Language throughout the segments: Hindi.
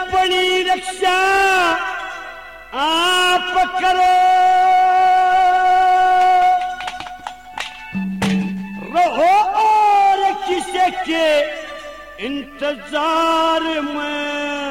अपनी रक्षा आप करो, रहो और किसी के इंतजार में।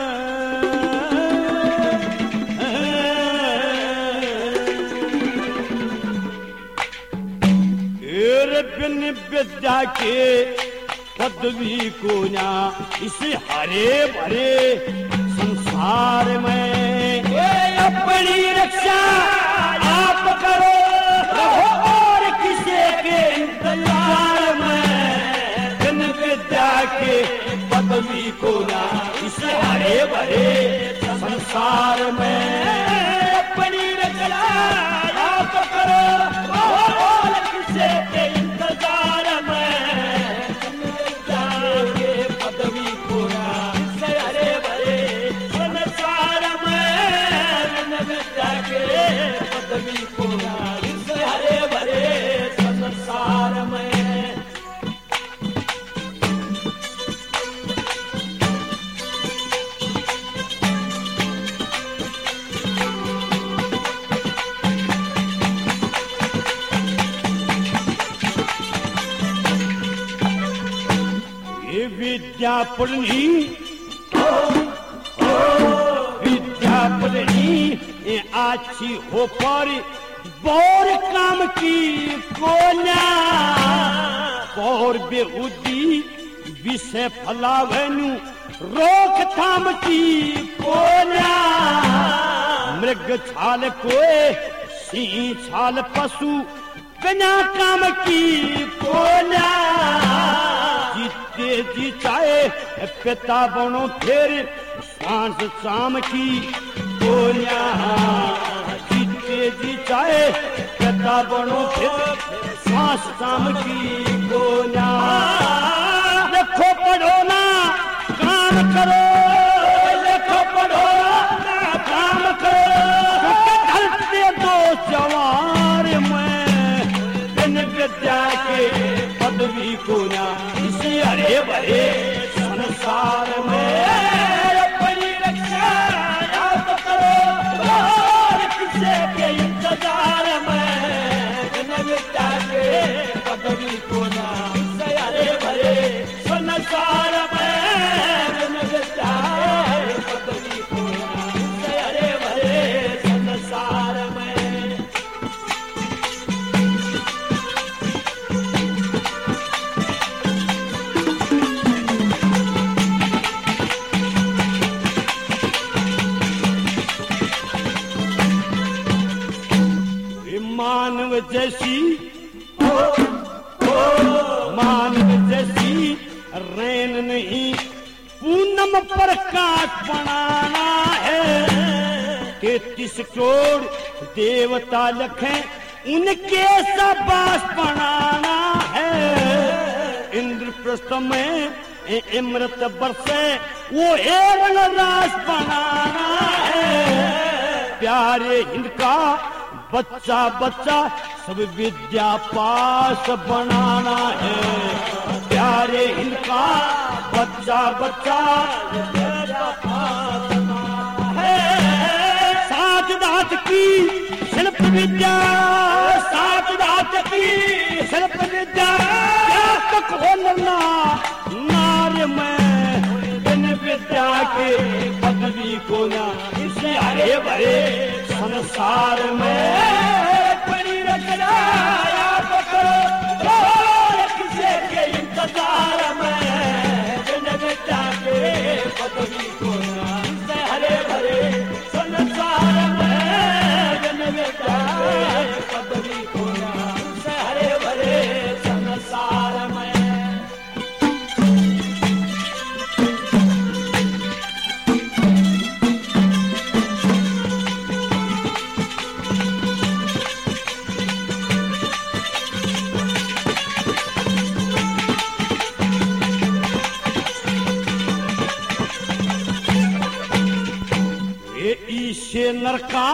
बिन विद्या के पदवी को ना इस हरे भरे संसार में। अपनी रक्षा आप करो, रहो और किसी के इंतजार में। बिन विद्या के पदवी को ना इस हरे भरे संसार में। अपनी रक्षा आप करो, रहो और किसी के इंतजार में। के पदवी को ना इस हरे भरे संसार में। विद्या के पदवी को ना इस हरे भरे संसार में। विद्या पढ़नी, विद्या पढ़नी अच्छी हो पर बोर काम की कोना। और बेहुदी विषय फलावनु रोकथाम की कोना। मृग छाल कोए सिंह छाल पशु बिना काम की कोना। जीते जी चाहे पिता बनो फिर सांस शाम की गोलियां। जीते जी चाहे पिता बनो फिर सांस शाम की गोलियां। देखो पढ़ो ना काम करो, देखो पढ़ो ना काम करो। ढलते दो जवार में बिन विद्या के पदवी को ना इसी हरे भरे संसार में। अपनी रक्षा आप करो और किसी के इंतजार में। बिन विद्या के पदवी को ना इसी हरे भरे संसार में। बिन विद्या के पदवी को ना इसी हरे भरे संसार में। मानव जैसी मानव जैसी रैन नहीं पूनम प्रकाश बनाना है। 33 करोड़ देवता लखें उनके सबास बनाना है। इंद्रप्रस्थ में अमृत बरसे वो एवं रास बनाना है। प्यारे इनका बच्चा बच्चा सब विद्या पास बनाना है। प्यारे इनका बच्चा बच्चा विद्या पास बनाना है। सात दांत की शिल्प विद्या, सात दांत की शिल्प विद्या तक हो ना नार में। बिन विद्या के पदवी को ना इसे हरे भरे संसार में। अपनी रचना आप करो और किसी के इंतजार में। बिन विद्या के पदवी को ना इसे हरे भरे संसार में। बिन विद्या के पदवी को ना इसे हरे भरे संसार में। ईशे नरका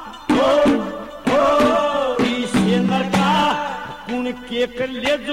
ईशे नरका कुण के कर ले जो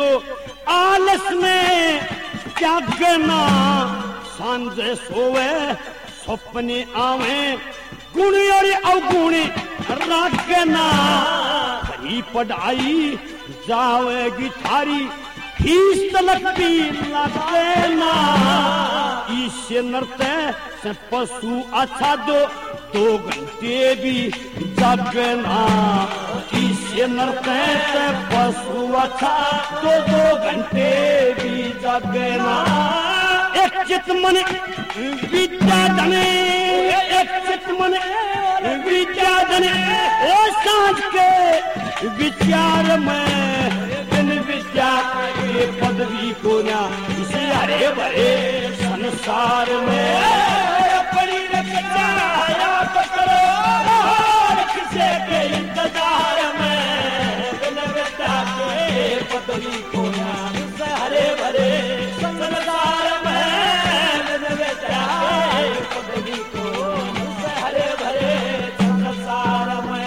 आलस में जागना। सांझे सोवे सपने आवे गुण और अवगुण रखना, बड़ी पढ़ाई जावेगी थारी फीस तलकती लगना, इससे नरते से पशु अच्छा दो घंटे भी जगना, इससे नरते से पशु अच्छा दो घंटे भी जगना। एक चित मन विद्या धने, एक चित मन विद्या धने, ओ सांझ के विचार में बिन विद्या के पदवी को ना, इसे हरे भरे संसार में अपनी रक्षा याद करो, किसे के इंतजार में बिन विद्या के पदवी को ना, इसे हरे भरे संसार में बिन विद्या के पदवी को, इसे हरे भरे संसार में।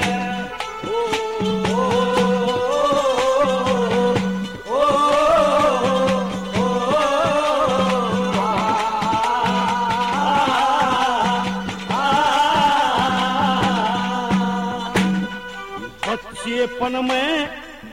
बच्चेपन में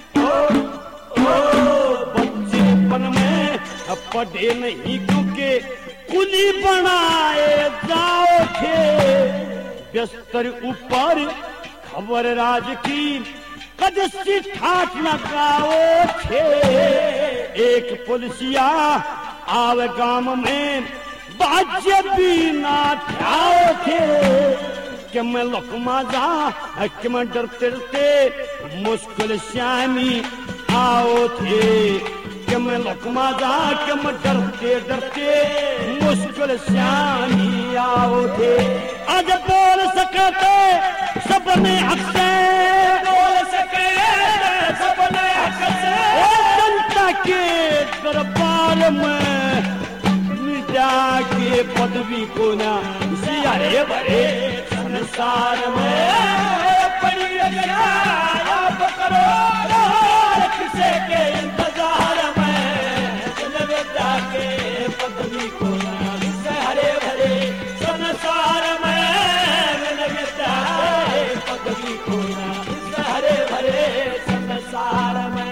बच्चेपन में पढ़े नहीं क्योंकि कुली बनाए जाओ थे, बिस्तर ऊपर खबर राज की कदसी ठाठ लगाओ थे। एक पुलिसिया आवे गांव में बाजे भी ना ठाओ थे, कि मैं लकमा जा कि मैं डरते डरते मुश्किल श्यामी आओ थे, कि मैं लकमा जा कि मैं डरते डरते मुश्किल श्यामी आओ थे। आज बोल सके थे सबने हक से, बोल सके सबने हक से, जनता के दरबार में मीडिया के पदवी को ना, इसी हरे भरे संसार में अपनी रक्षा याद करो, किसे के इंतजार में बिन विद्या के पदवी को ना, इसे हरे भरे संसार में बिन विद्या के पदवी को ना, इसे हरे भरे संसार में।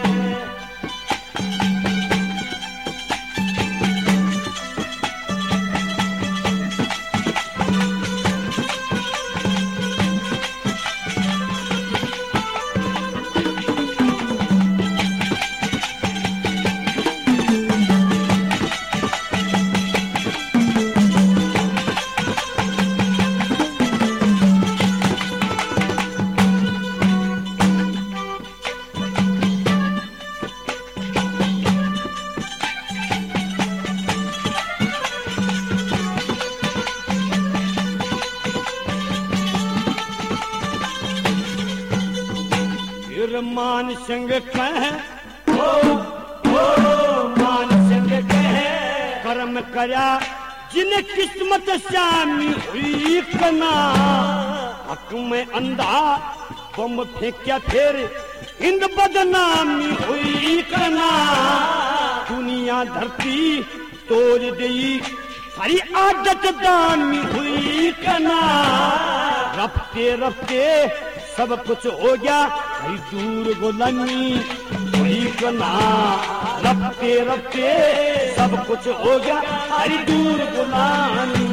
मान सिंह कहे मान सिंह कहे, कर्म करया जिन किस्मत श्यामी हुई कना, हक में अंधा बम फेंक्या फिर हिंद बदनामी हुई कना, दुनिया धरती तोड़ दी सारी आदत दामी हुई कना, रफ्ते रफ्ते सब कुछ हो गया हरी दूर गुलामी हुई कना, रफ्ते रफ्ते सब कुछ हो गया हरी दूर गुलामी।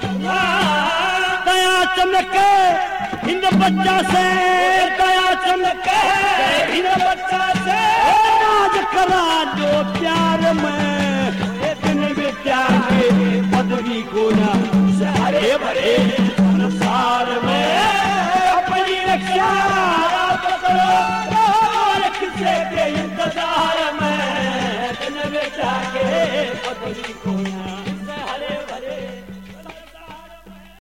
दया चमके हिंद बच्चा से, दया चमके हिंद बच्चा से, राज करा दो प्यार में बिन विद्या के पदवी को ना, हरे भरे संसार में अपनी रक्षा करो, किसे के इंतजार में बिन विद्या के पदवी को ना।